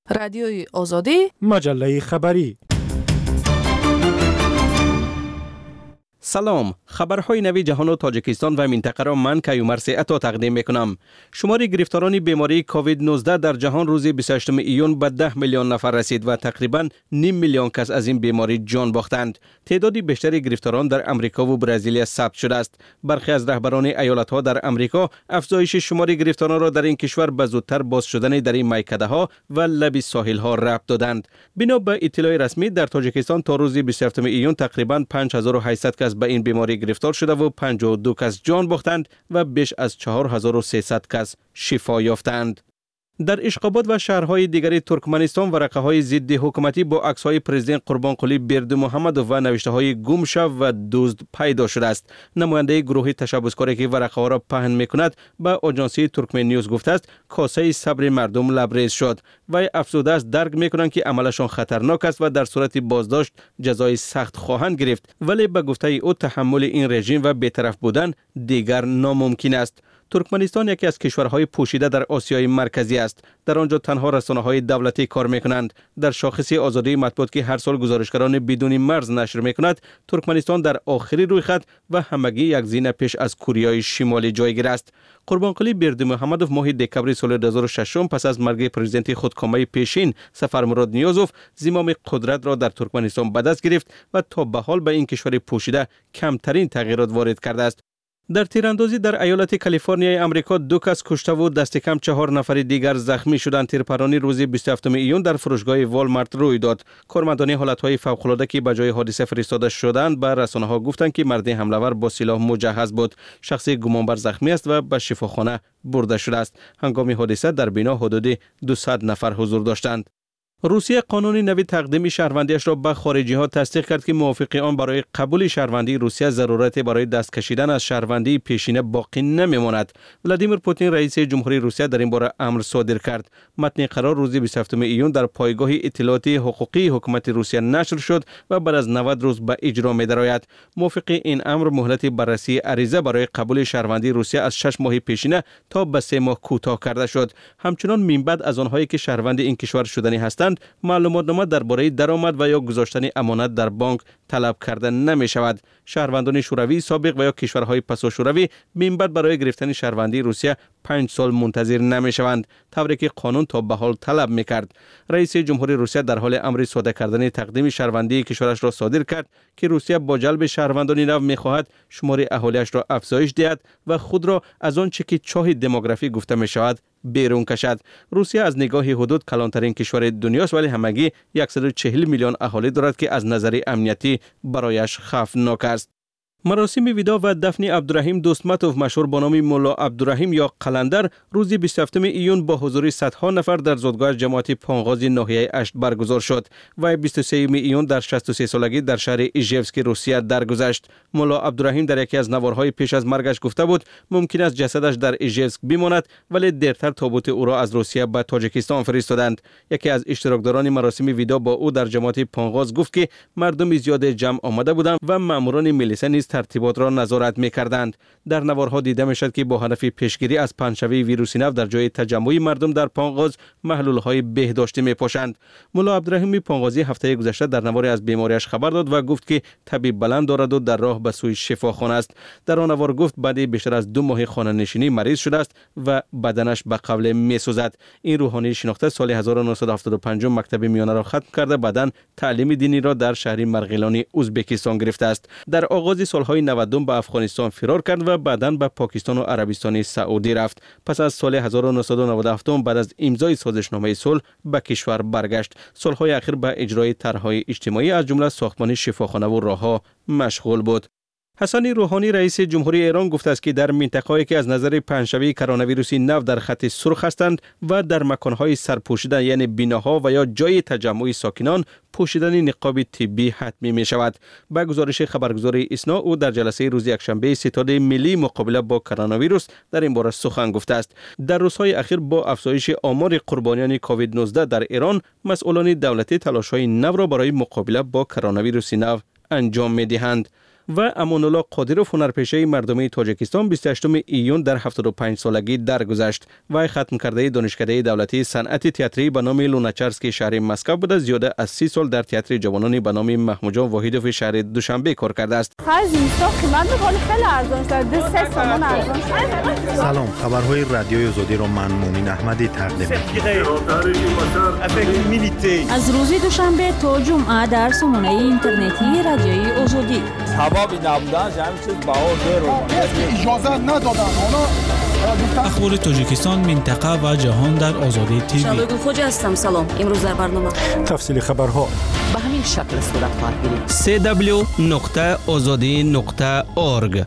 رادیوی آزادی، مجله خبری. سلام، خبرهای نوی جهان و تاجیکستان و منطقه را من کیومرث عطا تقدیم میکنم. شمار گرفتاران بیماری کووید 19 در جهان روز 28 ایون به 10 میلیون نفر رسید و تقریباً نیم میلیون کس از این بیماری جان باختند. تعداد بیشتری گرفتاران در امریکا و برزیل ثبت شده است. برخی از رهبران ایالت‌ها در امریکا افزایش شمار گرفتاران را در این کشور به زودتر باز شدن در این میکده‌ها و لب ساحل‌ها ربط دادند. بنا به اطلاع رسمی در تاجیکستان تا روز 27 ایون تقریباً 5800 کس به این بیماری گرفتار شده و 52 کس جان باختند و بیش از 4300 کس شفا یافتند. در اشقاباد و شهرهای دیگر ترکمنستان ورقه‌های ضد حکومتی با عکس‌های پرزیدنت قربانقلی بردمحمدوف و نوشته‌های گم شو و دزد پیدا شده است. نماینده گروه تشبثکاری که ورقه‌ها را پهن می‌کند به آژانسی ترکمن نیوز گفته است کاسه صبر مردم لبریز شد. و افزوده است درک می‌کنند که عملشان خطرناک است و در صورت بازداشت جزای سخت خواهند گرفت، ولی به گفته او تحمل این رژیم و بی‌طرف بودن دیگر ناممکن است. ترکمنستان یکی از کشورهای پوشیده در آسیای مرکزی است. در آنجا تنها رسانه‌های دولتی کار می‌کنند. در شاخص آزادی مطبوعات که هر سال گزارشگران بدون مرز نشر می‌کند، ترکمنستان در آخری رویخط و همگی یک زینه پیش از کره شمالی جایگیر است. قربانقلی بردمحمدوف ماه دکبر سال 2006 پس از مرگ پرزیدنت خودکامه پیشین سفرمراد نیازوف زمام قدرت را در ترکمنستان به دست گرفت و تا به حال به این کشور پوشیده کمترین تغییرات وارد کرده است. در تیراندازی در ایالت کالیفرنیای امریکا 2 کس کشته و دست کم 4 نفر دیگر زخمی شدند. تیرپرانی روز 27 ایون در فروشگاه والمارت روی داد. کارمندان حالتهای فوق‌العاده که به جای حادثه فرستاده شدند به رسانه‌ها گفتند که مرد حمله‌ور با سلاح مجهز بود. شخص گمانبر زخمی است و به شفاخانه برده شده است. هنگام حادثه در بنا حدود 200 نفر حضور داشتند. روسیه قانون نوی تقدیم شهروندیش را به خارجی ها تصدیق کرد که موافق آن برای قبول شهروندی روسیه ضرورت برای دست کشیدن از شهروندی پیشینه باقی نمیماند. ولادیمیر پوتین رئیس جمهوری روسیه در این باره امر صادر کرد. متن قرار روز 27 ایون در پایگاه اطلاعات حقوقی حکومت روسیه نشر شد و بعد از 90 روز به اجرا می‌دراید. موافق این امر مهلت بررسی عریضه برای قبول شهروندی روسیه از 6 ماه پیشینه تا به 3 ماه کوتاه کرده شد. همچنان من بعد از آنهایی که شهروند این کشور شدنی هستند معلوماتنامه درباره درآمد و یا گذاشتن امانت در بانک طلب کرده نمی شود. شهروندان شوروی سابق و یا کشورهای پسا شوروی من بعد برای گرفتن شهروندی روسیه 5 سال منتظر نمی شوند، طوری که قانون تا به حال طلب می کرد. رئیس جمهوری روسیه در حال امر صادر کردن تقدیم شهروندی کشورش را صادر کرد که روسیه با جلب شهروندان نو می خواهد شمار اهالیش را افزایش دهد و خود را از آن چه که چاه دموگرافی گفته می شود بیرون کشد. روسیه از نگاه حدود کلانترین کشور دنیاست، ولی همگی 140 میلیون اهالی دارد که از نظر امنیتی برایش خوفناک است. مراسم ویدا و دفن عبدالرحیم دوستمتوف مشهور با نام مولا عبدالرحیم یا قلندر روز 27 ایون با حضور صدها نفر در زادگاه جماعت پانغاز ناحیه اشت برگزار شد و 23 ایون در 63 سالگی در شهر ایژیوسک روسیه درگذشت. مولا عبدالرحیم در یکی از نوارهای پیش از مرگش گفته بود ممکن است جسدش در ایژیوسک بماند، ولی دیرتر تابوت او را از روسیه به تاجیکستان فرستادند. یکی از اشتراکداران مراسم ویدا با او در جماعت پانغاز گفت که مردم زیاد جمع آمده بودند و ماموران ملیسه نیز ترتیبات را نظارت می‌کردند. در نوارها دیده می‌شد که با هدف پیشگیری از پنجشوی ویروس نو در جای تجمع مردم در پانغاز محلول‌های بهداشتی می‌پوشند. مولا عبدالرحیم پانغازی هفته گذشته در نواری از بیماریش خبر داد و گفت که طبیب بلند دارد و در راه به سوی شفاخانه است. در آن نوار گفت بعد بیشتر از 2 ماه خانه‌نشینی مریض شده است و بدنش به قوله می‌سوزد. این روحانی شناخته سال 1975 مکتب میانه را ختم کرده بعداً تعلیم دینی را در شهر مرغیلانی ازبکستان گرفته است. در آغاز سالهای 90 به افغانستان فرار کرد و بعداً به پاکستان و عربستان سعودی رفت. پس از سال 1997 بعد از امضای سازشنامه صلح به کشور برگشت. سالهای اخیر به اجرای طرح‌های اجتماعی از جمله ساختمان شفاخانه و راه‌ها مشغول بود. حسن روحانی رئیس جمهوری ایران گفته است که در منطقه‌ای که از نظر پنجشوی کرونا ویروس نو در خط سرخ هستند و در مکان‌های سرپوشیده یعنی بناها و یا جای تجمع ساکنان پوشیدن نقاب طبی حتمی می شود. با گزارش خبرگزاری اسنا او در جلسه روز یکشنبه ستاد ملی مقابله با کرونا ویروس در این باره سخن گفته است. در روزهای اخیر با افزایش آمار قربانیان کووید 19 در ایران مسئولان دولتی تلاش‌های نو را برای مقابله با کرونا ویروس نو انجام می دهند. و امان‌الله قادروف هنرپیشه مردمی تاجیکستان 28 ایون در 75 سالگی درگذشت. وی ختم کرده دانشکده دولتی صنعت تئاتری به نام لوناچرسکی شهر مسکو بوده. زیاده از 30 سال در تئاتر جوانانی به نام محمود جان واحدوف شهر دوشنبه کار کرده است. سلام، خبرهای رادیوی آزادی را من مومن احمدی تقدیم می‌کنم. از روز دوشنبه تا جمعه در سامانه اینترنتی رادیوی آزادی. اخبار تاجیکستان، منطقه و جهان در آزادی تیوی. شادو خوجا هستم. سلام. امروز در برنامه تفصیل خبرها به همین شکل صورت خواهد گرفت. www.azadi.org.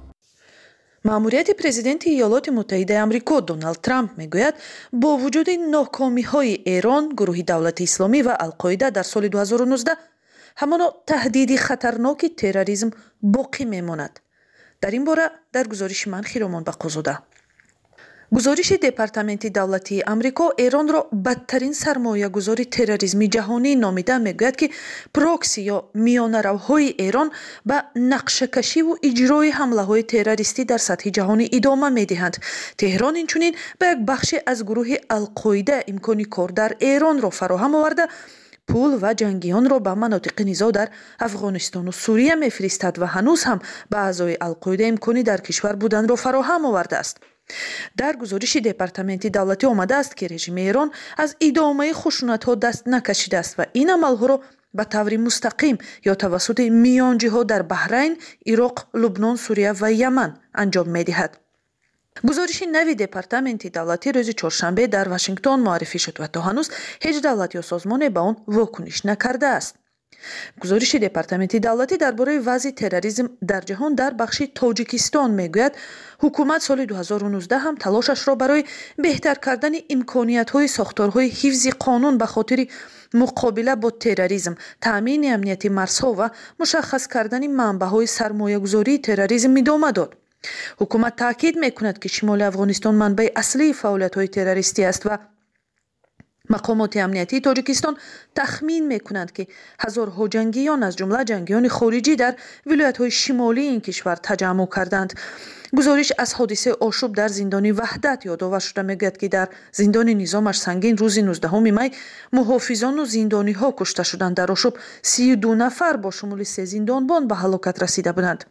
маъмурияти президенти иёлоти муттаҳидаи амрико Доналд Трамп мегӯяд бо вуҷуди нокомиҳои Эрон, гурӯҳи давлати исломӣ ва Алқоида дар соли 2019 ҳамоно таҳдиди хатарноки терроризм боқӣ мемонад. дар ин бора дар гузориши ман Хиромон Бақозода. гузориши департаменти давлатии амрико Эронро бадтарин сармоягузори терроризми ҷаҳонӣ номида мегӯяд, ки прокси ё миёнаравҳои Эрон ба нақшакашиву иҷрои ҳамлаҳои террористӣ дар сатҳи ҷаҳонӣ идома медиҳанд. теҳрон инчунин ба як бахше аз гурӯҳи Алқоида имкони кор дар Эронро фароҳам оварда, пул ва ҷангиёнро ба манотиқи низоъ дар Афғонистону Сурия мефиристад ва ҳанӯз ҳам ба аъзои Алқоида имкони дар кишвар буданро фароҳам овардааст. дар гузориши департаменти давлатӣ омадааст, ки режими Эрон аз идомаи хушунатҳо даст накашидааст ва ин амалҳоро ба таври мустақим ё тавассути миёнҷиҳо дар Баҳрайн, Ироқ, Лубнон, Сурия ва Яман анҷом медиҳад. гузориши нави департаменти давлатӣ рӯзи чоршанбе дар Вашингтон муаррифӣ шуд ва то ҳанӯз ҳеҷ давлат ё созмоне ба он вокуниш накардааст. гузориши департаменти давлатӣ дар бораи вазъи терроризм дар ҷаҳон дар бахши Тоҷикистон мегӯяд, ҳукумат соли 2019 ҳам талошашро барои беҳтар кардани имкониятҳои сохторҳои ҳифзи қонун ба хотири муқобила бо терроризм, таъмини амнияти марзҳо ва мушаххас кардани манбаъҳои сармоягузории терроризм идома дод. ҳукумат таъкид мекунад, ки шимоли Афғонистон манбаи аслии фаъолиятҳои террористӣ аст ва мақомоти амниятии Тоҷикистон тахмин мекунанд, ки ҳазорҳо ҷангиён аз ҷумла ҷангиёни хориҷӣ дар вилоятҳои шимолии ин кишвар таҷаммӯъ карданд. гузориш аз ҳодисаи ошӯб дар зиндони Ваҳдат ёдовар шуда мегӯяд, ки дар зиндони Низомаш Сангин рӯзи 19 май муҳофизону зиндониҳо кушта шуданд. дар ошӯб 32 нафар бо шумули 3 зиндонбон ба ҳалокат расида буданд.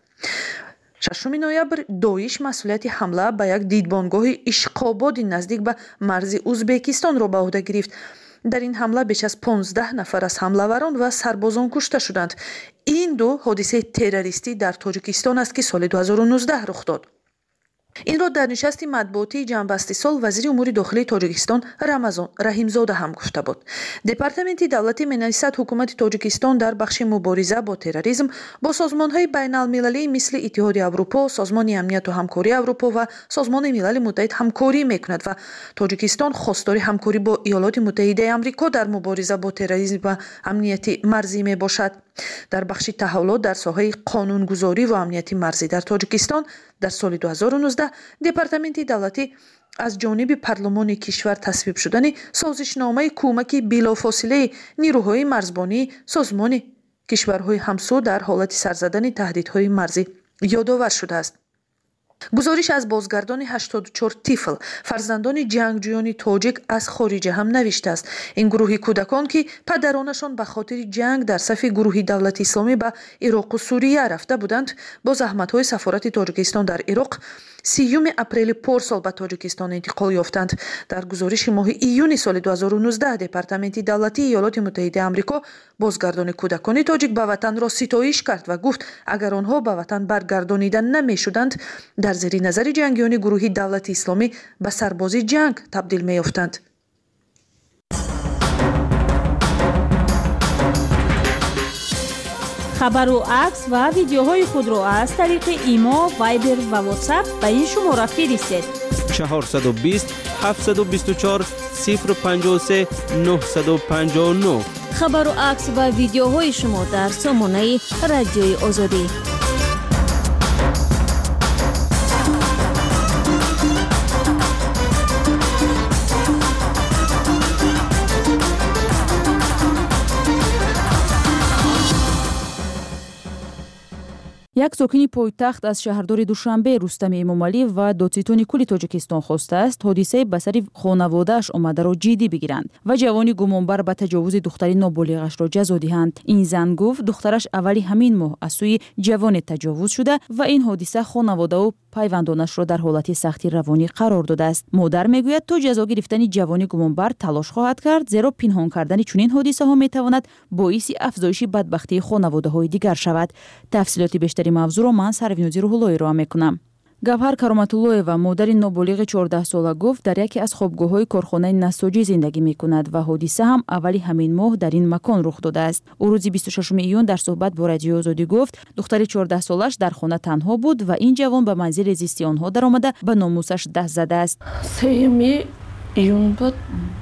6 ноябр доиш масъулияти ҳамла ба як дидбонгоҳи Ишқободи наздик ба марзи Узбекистонро ба уҳда гирифт. дар ин ҳамла беш аз 15 нафар аз ҳамлаварон ва сарбозон кушта шуданд. ин ду ҳодисаи террористӣ дар Тоҷикистон аст, ки соли 2019 рух дод. инро дар нишасти матбуотии ҷамъбасти сол вазири умури дохилии Тоҷикистон Рамазон Раҳимзода ҳам гуфта буд. департаменти давлатӣ менависад, ҳукумати Тоҷикистон дар бахши мубориза бо терроризм бо созмонҳои байналмилалӣ мисли Иттиҳоди Аврупо, Созмони амнияту ҳамкории Аврупо ва Созмони Милали Муттаҳид ҳамкорӣ мекунад ва Тоҷикистон хостори ҳамкорӣ бо Иёлоти Муттаҳидаи Амрико дар мубориза бо терроризм ва амнияти марзӣ мебошад. дар бахши таҳаввулот дар соҳаи қонунгузорӣ ва амнияти марзӣ дар Тоҷикистон дар соли 2019 департаменти давлатӣ аз ҷониби парлумони кишвар тасвиб шудани созишномаи кӯмаки билофосилаи нирӯҳои марзбонии созмони кишварҳои ҳамсӯ дар ҳолати сар задани таҳдидҳои марзӣ ёдовар шудааст. гузориш аз бозгардони 84 тифл фарзандони ҷангҷӯёни тоҷик аз хориҷа ҳам навиштааст. ин гурӯҳи кӯдакон, ки падаронашон ба хотири ҷанг дар сафи гурӯҳи давлати исломӣ ба Ироқу Сурия рафта буданд, бо заҳматҳои сафорати Тоҷикистон дар Ироқ 30 апрели порсол ба Тоҷикистон интиқол ёфтанд. дар гузориши моҳи июни соли 2019 департаменти давлатии Иёлоти Муттаҳидаи Амрико бозгардони кӯдакони тоҷик ба ватанро ситоиш кард ва гуфт, агар онҳо ба ватан баргардонида намешуданд, дар зери назари ҷангиёни гурӯҳи давлати исломӣ ба сарбози ҷанг табдил меёфтанд. хабару акс ва видеоҳои худро аз тариқи имо, вайбер ва ватсап ба ин шумора фиристед. 420 724 053 959. хабару акс ва видеоҳои шумо дар сомонаи радиои озодӣ. як сокини пойтахт аз шаҳрдори душанбе рустами эмомалӣ ва додситони кули тоҷикистон хостааст ҳодисаи ба сари хонаводааш омадаро ҷиддӣ бигиранд ва ҷавони гумонбар ба таҷовузи духтари ноболиғашро ҷазо диҳанд. ин зан гуфт духтараш аввали ҳамин моҳ аз сӯи ҷавоне таҷовуз шуда ва ин ҳодиса хонаводаву пайвандонашро дар ҳолати сахти равонӣ қарор додааст. модар мегӯяд то ҷазо гирифтани ҷавони гумонбар талош хоҳад кард, зеро пинҳон кардани чунин ҳодисаҳо метавонад боиси афзоиши бадбахтии хонаводаҳои дигар шавад. тафсилоти бештари мавзӯъро ман Сарвинози Рӯҳуллоӣ ироа мекунам. гавҳар Кароматуллоева модари ноболиғи 14-сола гуфт дар яке аз хобгоҳҳои корхонаи насоҷӣ зиндагӣ мекунад ва ҳодиса ҳам аввали ҳамин моҳ дар ин макон рух додааст. ӯ рӯзи 26 июн дар суҳбат бо Радиои Озодӣ гуфт духтари 14-солаш дар хона танҳо буд ва ин ҷавон ба манзили зисти онҳо даромада ба номусаш даст задааст. 3 июн буд.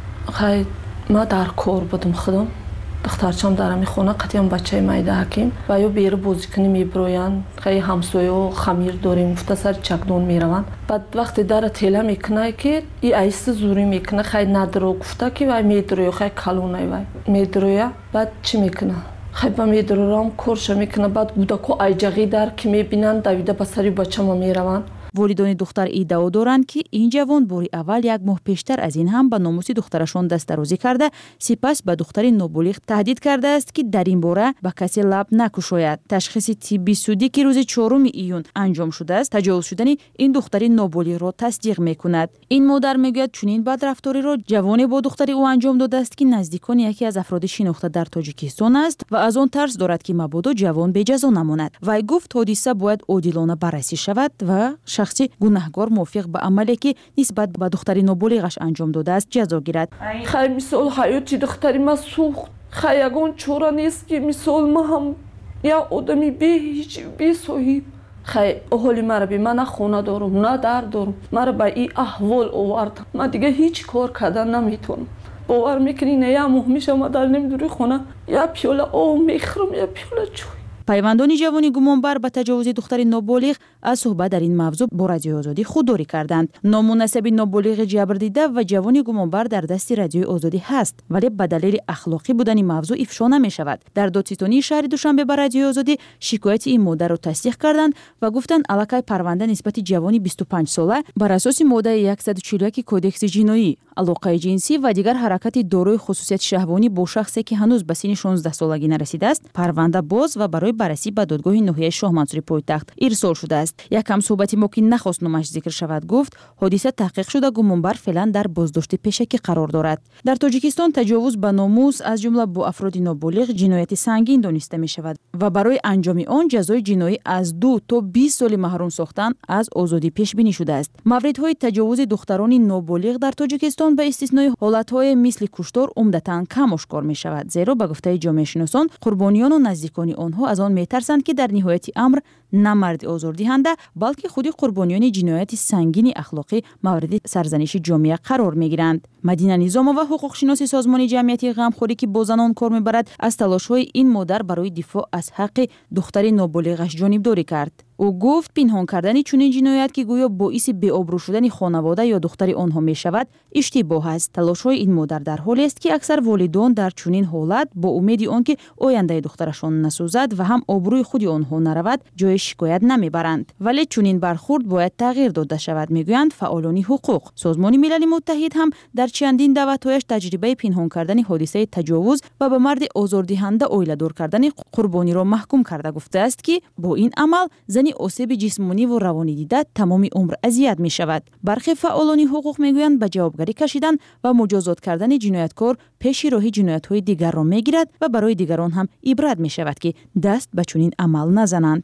хай ма дар кор будам худам. духтарчам дар ҳамин хона қатъиян бачаи майдааким ва ё бери бозикунӣ мебироянд. хай ҳамсояҳо хамир дорем гуфта сари чакдон мераванд. баъд вақте дара тела мекунад ки и аҳиста зурӣ мекунад хай надро гуфта ки вай медироя хай калонаи вай медироя. баъд чӣ мекунад хай ба медирорам корша мекунад. баъд кӯдако айҷағӣ дар ки мебинанд давида ба сари бачама мераванд. волидони духтар иддао доранд ки ин ҷавон бори аввал як моҳ пештар аз ин ҳам ба номуси духтарашон дастдарозӣ карда сипас ба духтари ноболиғ таҳдид кардааст ки дар ин бора ба касе лаб накушояд. ташхиси тибби судӣ ки рӯзи 4 июн анҷом шудааст таҷовуз шудани ин духтари ноболиғро тасдиқ мекунад. ин модар мегӯяд чунин бадрафториро ҷавоне бо духтари ӯ анҷом додааст ки наздикони яке аз афроди шинохта дар тоҷикистон аст ва аз он тарс дорад ки мабодо ҷавон беҷазо намонад. вай гуфт ҳодиса бояд одилона баррасӣ шавад ва шахси гунаҳгор мувофиқ ба амале ки нисбат ба духтари ноболиғаш анҷом додааст ҷазо гирад. хай мисол ҳаёти духтари ма сӯхт. хай ягон чора нест ки мисол ма ҳам як одами беҳич бесоҳиб. хай ҳоли мара би ман на хона дорум на дар дорум. мара ба ин аҳвол овард. ман дига ҳеҷ кор кардан наметавонам. бовар мекунӣ не як моҳ мешава ма дар намедури хона як пиёла об мехӯрам як пиёла чой. пайвандони ҷавони гумонбар ба таҷовузи духтари ноболиғ аз суҳбат дар ин мавзӯъ бо Радиои Озодӣ худдорӣ карданд. ному насаби ноболиғи ҷабрдида ва ҷавони гумонбар дар дасти Радиои Озодӣ ҳаст, вале ба далели ахлоқӣ будани мавзӯъ ифшо намешавад. дар додситонии шаҳри Душанбе ба Радиои Озодӣ шикояти ин модарро тасдиқ карданд ва гуфтанд аллакай парванда нисбати ҷавони 25 сола бар асоси моддаи 141 кодекси ҷиноӣ алоқаи ҷинсӣ ва дигар ҳаракати дорои хусусияти шаҳвонӣ бо шахсе ки ҳанӯз ба синни 16 солагӣ нарасидааст парванда боз ва барои баррасӣ ба додгоҳи ноҳияи Шоҳмансури пойтахт ирсол шудааст. якам суҳбати мо ки нахост номаш зикр шавад гуфт ҳодиса таҳқиқ шуда гумонбар феълан дар боздошти пешакӣ қарор дорад. дар Тоҷикистон таҷовуз ба номус аз ҷумла бо афроди ноболиғ ҷинояти сангин дониста мешавад ва барои анҷоми он ҷазои ҷиноӣ аз 2 то 20 соли маҳрум сохтан аз озодӣ пешбинӣ шудааст. мавридҳои таҷовузи духтарони ноболиғ дар Тоҷикистон ба истиснои ҳолатҳое мисли куштор умдатан кам ошкор мешавад, зеро ба гуфтаи ҷомеашиносон қурбониёну наздикони онҳо аз он метарсанд ки дар ниҳояти амр на марди озордиҳанда балки худи қурбониёни ҷинояти сангини ахлоқӣ мавриди сарзаниши ҷомеа қарор мегиранд. Мадина Низомова ҳуқуқшиноси созмони ҷамъияти ғамхорӣ ки бо занон кор мебарад аз талошҳои ин модар барои дифоъ аз ҳаққи духтари ноболиғаш ҷонибдорӣ кард. ӯ гуфт пинҳон кардани чунин ҷиноят ки гӯё боиси беобрӯ шудани хонавода ё духтари онҳо мешавад иштибоҳ аст. талошҳои ин модар дар ҳолест ки аксар волидон дар чунин ҳолат бо умеди он ки ояндаи духтарашон насӯзад ва ҳам обрӯи худи онҳо наравад ҷои шикоят намебаранд. вале чунин бархурд бояд тағйир дода шавад, мегӯянд фаъолони ҳуқуқ. созмони милали муттаҳид ҳам дар чандин даъватҳояш таҷрибаи пинҳон кардани ҳодисаи таҷовуз ва ба марди озордиҳанда ойладор кардани қурбониро маҳкум карда гуфтааст ки бо ин амал зани осеби ҷисмониву равонӣ дида тамоми умр азият мешавад. бархе фаъолони ҳуқуқ мегӯянд ба ҷавобгарӣ кашидан ва муҷозот кардани ҷинояткор пеши роҳи ҷиноятҳои дигарро мегирад ва барои дигарон ҳам ибрат мешавад ки даст ба чунин амал назананд.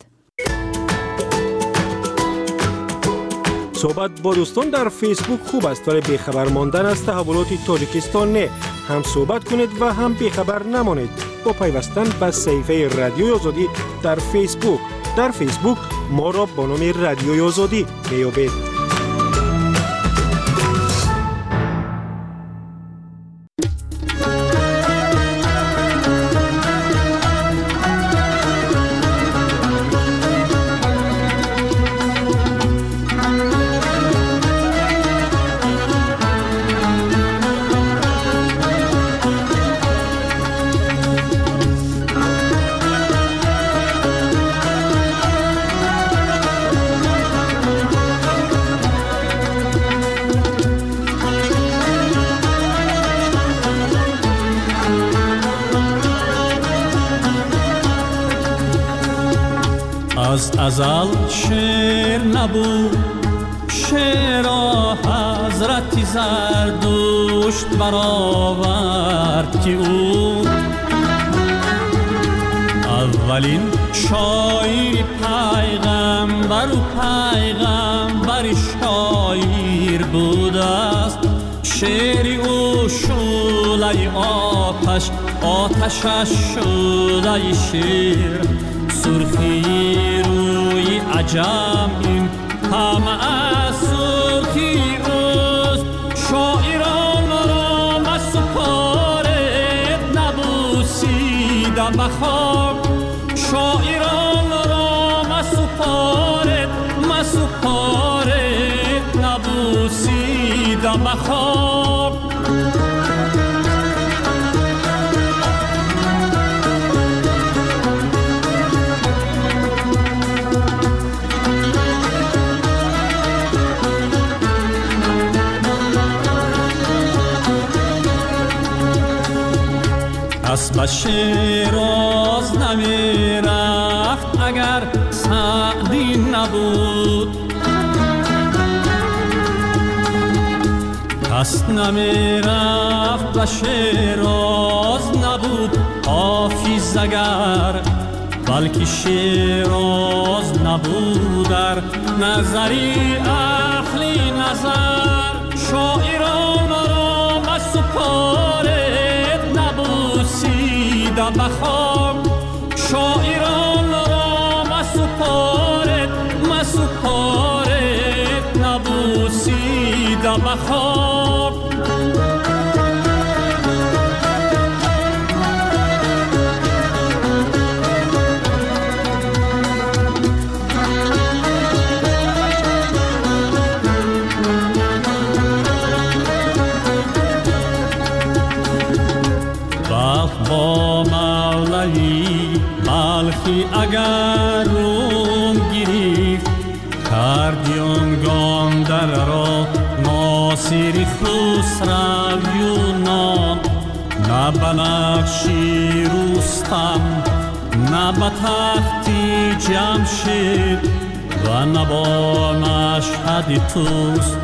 صحبت با دوستان در فیسبوک خوب است ولی بیخبر ماندن از تحولات تاجیکستان نه. هم صحبت کنید و هم بیخبر نمانید با پیوستن به صفحه رادیوی آزادی در فیسبوک. در فیسبوک ما را با نام رادیوی آزادی میابید. از ازل شعر نبود، شعر حضرت زردشت برآورد که او اولین شاعر پیغمبر و پیغمبر شاعر بوده است. شعر او شعله آتش، آتشش شعله شعر، سرخی روی عجم این همه از سرخی اوست. شاعران را مسپارد نبوسیده به خاک، شاعران را مسپارد نبوسیده به خاک. اسب شیراز نمی رفت اگر سعدی نبود، اسب نمی رفت به شیراز نبود حافظ اگر، بلکه شیراز نبود در نظری اهل نظر. شاعران را مسپارد نبوسیده به خاک، شاعران را مسپارد نبوسیده به خاک. با مولوی بلخی اگر روم گریفت، کردیان گاندر را ناصری خسرو یونان. نه به نقشی رستم، نه به تختی جمشید، و نه با مشهد توس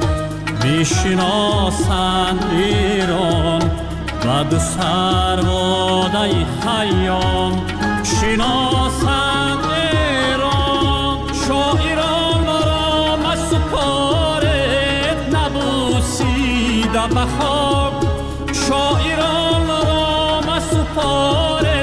بشناسند ایران. و دو سرباده خیام شناسند ایران. شاعران را مسپارد نبوسیده به خاک، شاعران را مسپارد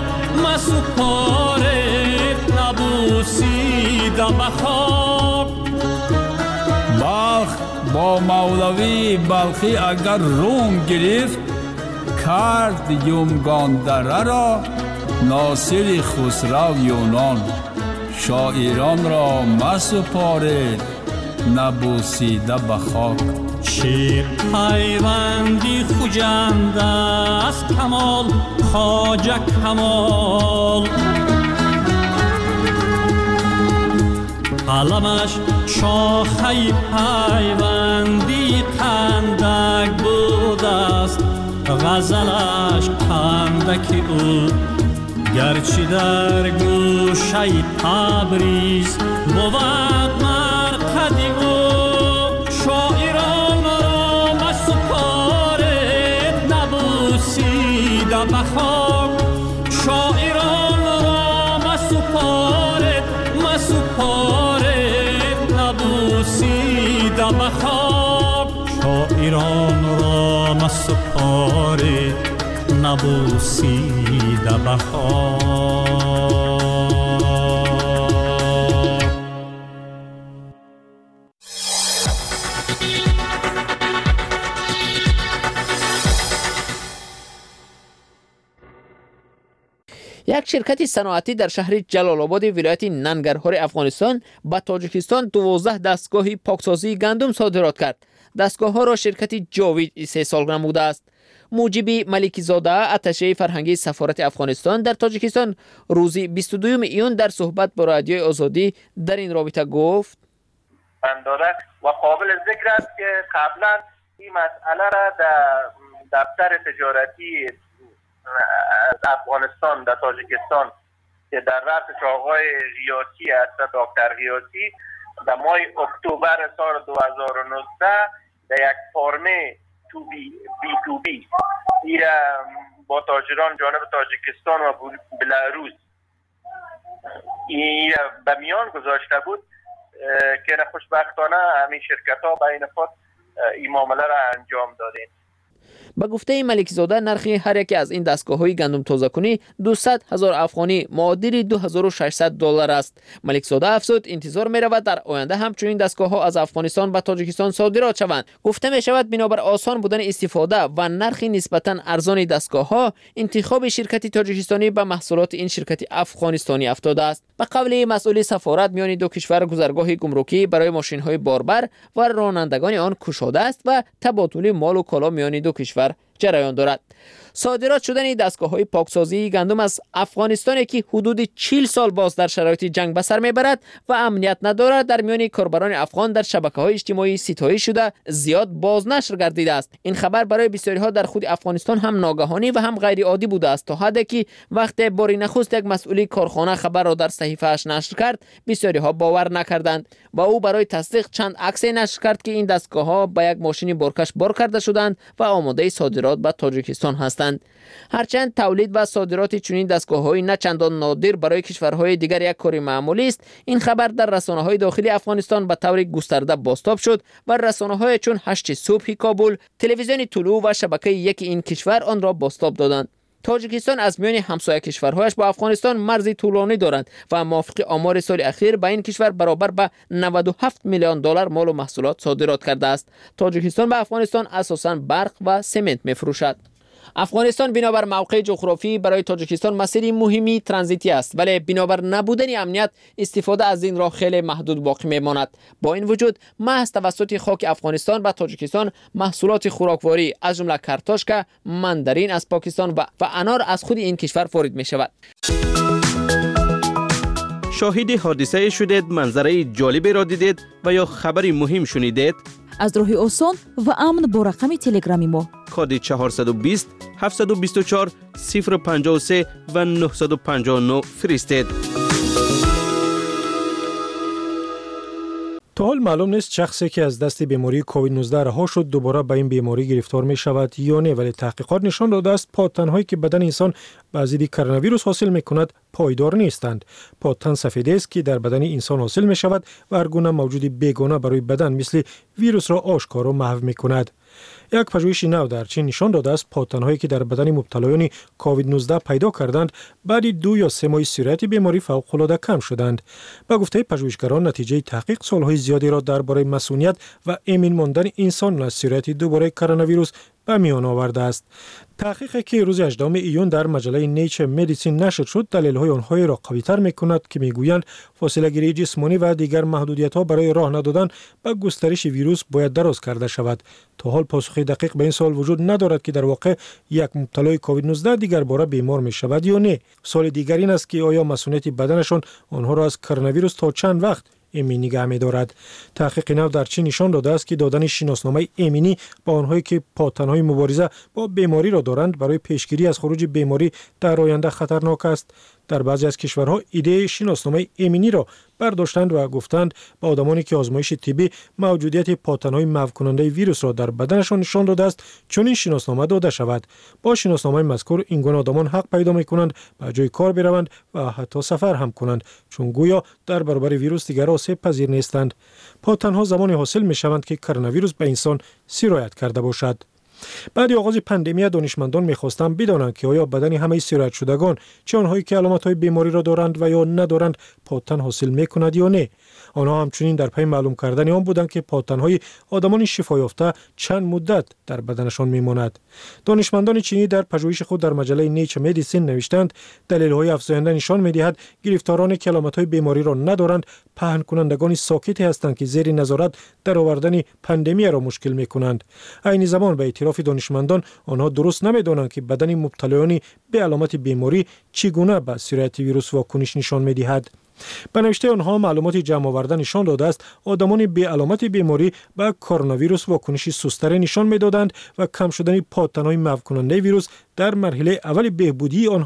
نبوسیده به خاک. بلخ با مولوی بلخی اگر روم گرفت، کرد یومگاندره را ناصر خسرو یونان. شاعران را مسپارد نبوسیده به خاک. شعر پیوندی خوجنده از کمال خواجه کمال، قلمش شاخه پیوندی قندک بوده است. غزلش قندک او گرچه در گوشه تبریز بود مرقد او. شاعران را مسپارد نبوسیده به خاک، شاعران را مسپارد نبوسیده به خاک. شاعران را مسپارد نبوسیده به خاک. یک شرکت صنعتی در شهر جلال آباد ولایت ننگرهار افغانستان به تاجیکستان 12 دستگاه پاکسازی گندم صادرات کرد. دستگاه ها را شرکت جاوید 3 سال نموده است. موجبی ملکی زاده اتشه فرهنگی سفارت افغانستان در تاجیکستان روز 22 ایون در صحبت با رادیوی آزادی در این رابطه گفت و قابل ذکر است که قبلا این مسئله را در دفتر تجارتی از افغانستان در تاجیکستان که در رأسش آقای غیاثی است، دکتر غیاثی، در ماه اکتبر سال 2019 در یک فرمه بی تو بی با تاجران جانب تاجیکستان و بلاروس این به میان گذاشته بود که خوشبختانه همین شرکت ها بین خود این معامله را انجام دادند. به گفته ملک زاده نرخ هر یکی از این دستگاه‌های گندم تازه‌کنی 200,000 افغانی معادل $2600 است. ملک زاده افزود انتظار می‌رود در آینده همچنین دستگاه‌ها از افغانستان به تاجیکستان صادرات شوند. گفته می‌شود بنابر آسان بودن استفاده و نرخ نسبتاً ارزان دستگاه‌ها انتخاب شرکت تاجیکستانی به محصولات این شرکت افغانستانی افتاده است. به قول مسئول سفارت میان دو کشور گذرگاه گمرکی برای ماشین‌های باربر و رانندگان آن گشوده است و تبادل مال و کالا میان دو کشور جریان دارد. صادرات شدن دستگاه‌های پاکسازی گندم از افغانستان که حدود 40 سال باز در شرایط جنگ به سر میبرد و امنیت ندارد در میان کاربران افغان در شبکه‌های اجتماعی ستایش شده زیاد بازنشر گردیده است. این خبر برای بسیاری‌ها در خود افغانستان هم ناگهانی و هم غیر عادی بوده است تا حدی که وقتی باری نخست یک مسئول کارخانه خبر را در صحیفه‌اش نشر کرد بسیاری‌ها باور نکردند و او برای تصدیق چند عکس نشر کرد که این دستگاه‌ها با یک ماشین بارکش بار کرده شدند و آماده صادرات به تاجیکستان هستند. هرچند تولید و صادرات چنین دستگاه‌های نه چندان نادر برای کشورهای دیگر یک کار معمولی است، این خبر در رسانه‌های داخلی افغانستان به طور گسترده بازتاب شد و رسانه‌های چون 8 صبح کابل، تلویزیون طلوع و شبکه یک این کشور آن را بازتاب دادند. تاجیکستان از میان همسایه کشورهایش با افغانستان مرزی طولانی دارند و موافق آمار سال اخیر به این کشور برابر به $97 میلیون مال و محصولات صادرات کرده است. تاجیکستان به افغانستان اساساً برق و سمنت می‌فروشد. افغانستان بنابر موقع جغرافی برای تاجیکستان مسیری مهمی ترانزیتی است، ولی بنابر نبودن امنیت استفاده از این راه خیلی محدود باقی میماند. با این وجود محض توسط خاک افغانستان و تاجیکستان محصولات خوراکواری از جمله کارتاشکا، ماندارین از پاکستان و انار از خود این کشور وارد می شود. شاهد حادثه شدید، منظره جالبی را دیدید و یا خبری مهم شنیدید؟ از راه آسان و امن با رقم تلگرامی ما کد 420 724 053 و 959 فرستید. تا حال معلوم نیست شخصی که از دست بیماری کووید 19 رها شد دوباره به این بیماری گرفتار می شود یا نه، ولی تحقیقات نشان داده است پادتن‌هایی که بدن انسان به ضد کرونا ویروس حاصل می کند پایدار نیستند. پادتن سفیدی است که در بدن انسان حاصل می شود و هر گونه موجود بیگانه برای بدن مثل ویروس را آشکار و محو می کند. یک پژوهش نو در چین نشان داده است پادتن‌هایی که در بدن مبتلایان کووید 19 پیدا کردند بعد 2 یا 3 ماه سرایت بیماری فوق‌العاده کم شدند. با گفته پژوهشگران نتیجه تحقیق سالهای زیادی را درباره مسئولیت و امن ماندن انسان از سرایت دوباره کرونا ویروس به میان آورده است. تحقیقی که روز 18 ایون در مجله نیچر مدیسین نشر شد دلایل آنها را قوی‌تر می‌کند که می‌گویند فاصله گیری جسمانی و دیگر محدودیت‌ها برای راه ندادن به گسترش ویروس باید دراز کرده شود. تا حال پاسخ دقیق به این سوال وجود ندارد که در واقع یک مبتلای کووید 19 دیگر باره بیمار می‌شود یا نه. سوال دیگر این است که آیا مسئولیت بدنشان آنها را از کرونا ویروس تا چند وقت امنی نگه می‌دارد. تحقیق نو در چین نشان داده است که دادن شناسنامه امنی با آنهایی که پادتن‌های مبارزه با بیماری را دارند برای پیشگیری از خروج بیماری در آینده خطرناک است. در بعضی از کشورها ایده شناسنامه امنی را برداشتند و گفتند به آدمانی که آزمایش طبی موجودیت پادتن‌های محو کننده ویروس را در بدنشان نشان داده است چون این شناسنامه داده شود. با شناسنامه مذکور این گونه آدمان حق پیدا می‌کنند به جای کار بروند و حتی سفر هم کنند چون گویا در برابر ویروس دیگر آسیب پذیر نیستند. پادتن‌ها زمانی حاصل می‌شوند که کرونا ویروس به انسان سرایت کرده باشد. بعد آغاز پاندمی دانشمندان می‌خواستند بدانند که آیا بدن همه سرایت شدگان چه آنهایی که علامت‌های بیماری را دارند و یا ندارند پادتن حاصل می‌کند یا نه. آنها همچنین در پی معلوم کردن آن بودند که پادتن‌های آدمان شفا یافته چند مدت در بدنشان می‌ماند. دانشمندان چینی در پژوهش خود در مجله نیچر مدیسین نوشتند دلایل‌های افزاینده نشان می‌دهد گرفتارانی که علامت‌های بیماری را ندارند پهن کنندگان ساکتی هستند که زیر نظارت در آوردن پاندمی را مشکل می‌کنند. عین زمان به اعتراف دانشمندان آنها درست نمی‌دانند که بدن مبتلایان به علامت بیماری چگونه به سرایت ویروس واکنش نشان می‌دهد. به نوشته آنها معلومات جمع آورده نشان داده است آدمان به علامت بیماری به کرونا ویروس واکنشی سست‌تر نشان می‌دادند و کم شدن پادتن‌های محو کننده ویروس در مرحله اول بهبودی آنها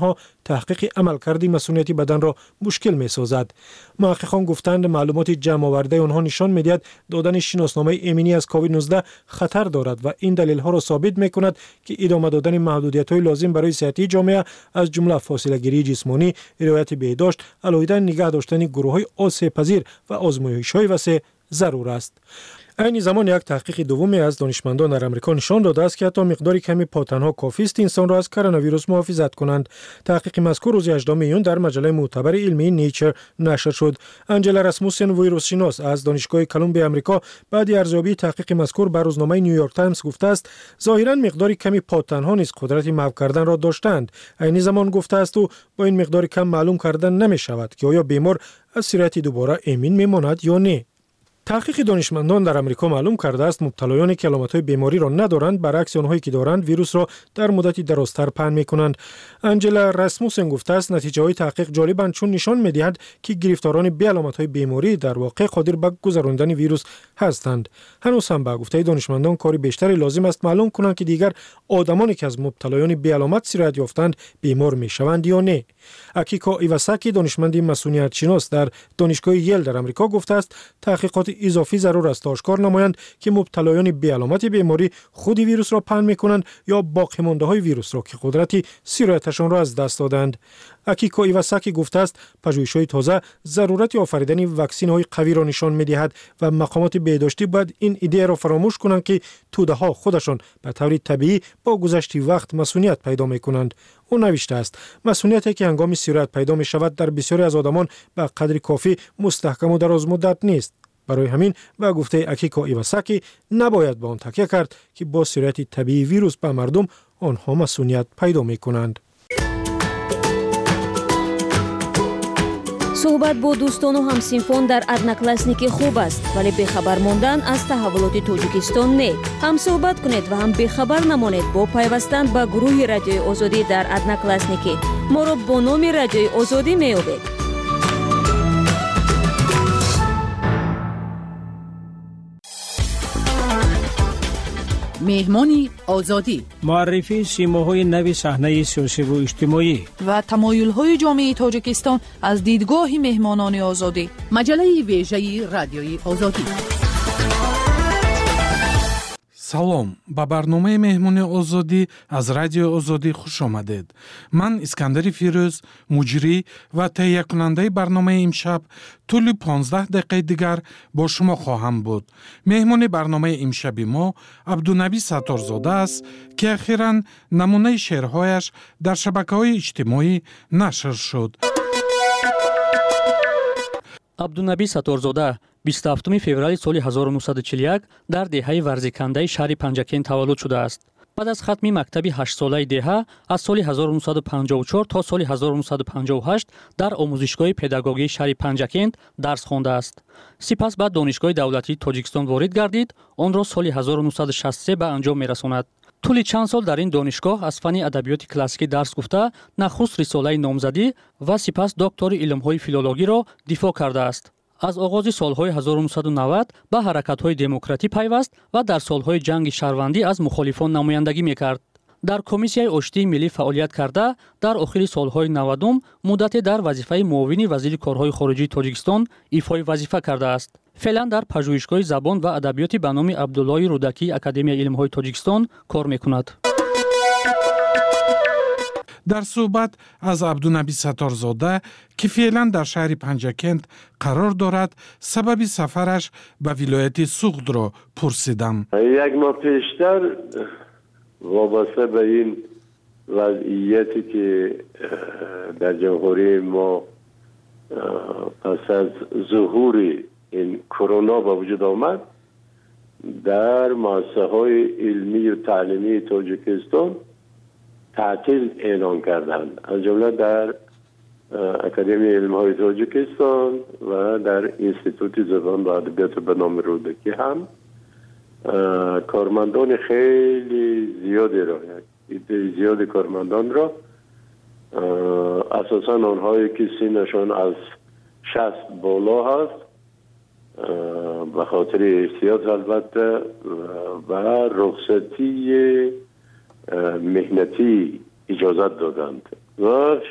تحقیق عملکرد مسئولیت بدن را مشکل می‌سازد. محققان گفتند معلومات جمع آورده آنها نشان می‌دهد دادن شناسنامه ایمنی از کووید 19 خطر دارد و این دلیل‌ها را ثابت می‌کند که ادامه دادن محدودیت‌های لازم برای صحت جامعه از جمله فاصله‌گیری جسمانی، رعایت بهداشت، علیحده نگاه داشتن گروه‌های آسیب‌پذیر و آزمایش‌های وسیع ضرور است. این زمان یک تحقیق دومی از دانشمندان در آمریکا نشان داده است که حتی مقدار کمی پاتنها کافی است انسان را از کرونا ویروس محافظت کنند. تحقیق مذکور روز 18 میلیون در مجله معتبر علمی نیچر نشر شد. انجلا راسموسن ویروس شناس از دانشگاه کلمبیا آمریکا بعد از ارزیابی تحقیق مذکور بر روزنامه نیویورک تایمز گفته است ظاهرا مقدار کمی پاتنها نیز قدرت محو کردن را داشتند. این زمان گفته است و با این مقدار کم معلوم کردن نمی شود که آیا بیمار از سرایت دوباره امین میماند یا نه. تحقیق دانشمندان در آمریکا معلوم کرده است مبتلایانی که علامت‌های بیماری را ندارند برعکس آنهایی که دارند ویروس را در مدتی درازتر پهن می‌کنند. انجلا راسموسن گفته است نتیجه‌های تحقیق جالبند چون نشان می‌دهد که گرفتاران بی علامت‌های بیماری در واقع قادر به گذراندن ویروس هستند. هنوز هم به گفته دانشمندان کاری بیشتری لازم است معلوم کنند که دیگر آدمانی که از مبتلایان بی علامت سرایت یافتند بیمار می‌شوند یا نه. اکیکو ایواساکی دانشمند مسئولیت شناس در دانشگاه یل در آمریکا گفته است تحقیقات اضافی ضرور است تا آشکار نمایند که مبتلایان بی علامت بیماری خود ویروس را پهن می‌کنند یا باقی مانده‌های ویروس را که قدرت سرایتشان را از دست دادند. اکیکو ایواساکی گفته است پژوهش‌های تازه ضرورت آفریدن واکسن‌های قوی را نشان می‌دهد و مقامات بهداشتی باید این ایده را فراموش کنند که توده‌ها خودشان به طور طبیعی با گذشت وقت مسئولیت پیدا می‌کنند. او نوشته است مسئولیتی که هنگام سرایت پیدا می‌شود در بسیاری از آدمان به قدر کافی مستحکم و دراز مدت نیست. برای همین با گفته اکیکو ایواساکی نباید به آن تکیه کرد که با سرایت طبیعی ویروس به مردم آنها مسئولیت پیدا می‌کنند. صحبت با دوستان و همسینفان در ادناکلاسنیکی خوب است ولی بخبر ماندن از تحولات تاجیکستان نه. هم صحبت کنید و هم بخبر نمانید با پیوستن به گروه رادیوی آزادی در ادناکلاسنیکی. ما را با نام رادیوی آزادی می‌یابید. مهمانی آزادی، معرفی سیماهای نوی صحنه سیاسی و اجتماعی و تمایل‌های جامعه تاجیکستان از دیدگاه مهمانان آزادی. مجله ویژه رادیوی آزادی. салом ба барномаи меҳмони озодӣ аз радиои озодӣ хуш омадед. ман искандари фирӯз муҷрӣ ва таҳиякунандаи барномаи имшаб тӯли 15 дақиқаи дигар бо шумо хоҳам буд. меҳмони барномаи имшаби мо абдунаби сатторзода аст ки ахиран намунаи шеърҳояш дар шабакаҳои иҷтимоӣ нашр шуд. абдунаби сатторзода 27 феврали соли 1941 дар деҳаи варзикандаи шаҳри Панҷакен таваллуд шудааст. баъд аз хатми мактаби 8-солаи деҳа аз соли 1954 то соли 1958 дар омӯзишгоҳи педагогии шаҳри Панҷакент дарс хондааст. сипас ба донишгоҳи давлатии Тоҷикистон ворид гардид, онро соли 1963 ба анҷом мерасонад. тӯли чанд сол дар ин донишгоҳ аз фанни адабиёти классикӣ дарс гуфта, нахуст рисолаи номзадӣ ва сипас доктори илмҳои филологиро дифоъ кардааст. аз оғози солҳои 1990 ба ҳаракатҳои демократӣ пайваст ва дар солҳои ҷанги шаҳрвандӣ аз мухолифон намояндагӣ мекард. дар комиссияи оштии миллӣ фаъолият карда, дар охири солҳои 90 муддате дар вазифаи муовини вазири корҳои хориҷии Тоҷикистон ифои вазифа кардааст. феълан дар пажӯҳишгоҳи забон ва адабиёти ба номи Абдуллои Рудакии Академияи илмҳои Тоҷикистон кор мекунад. дар суҳбат аз абдунаби сатторзода ки феълан дар шаҳри Панҷакент қарор дорад, сабаби сафараш ба вилояти Суғдро пурсидам. як моҳ пештар вобаста ба ин вазъияте ки дар ҷамҳурии мо пас аз зуҳури ин корона ба вуҷуд омад, дар муассисаҳои илмию таълимии Тоҷикистон تعطیل اعلان کردند، از جمله در اکادمی علم‌های تاجیکستان و در انستیتوت زبان و ادبیات به نام رودکی هم کارمندان خیلی زیادی را، زیاد کارمندان را، اساساً آنهایی که سنشان از 60 بالا هست، به خاطر احتیاط البته و رخصتی مهنتی اجازت دادند و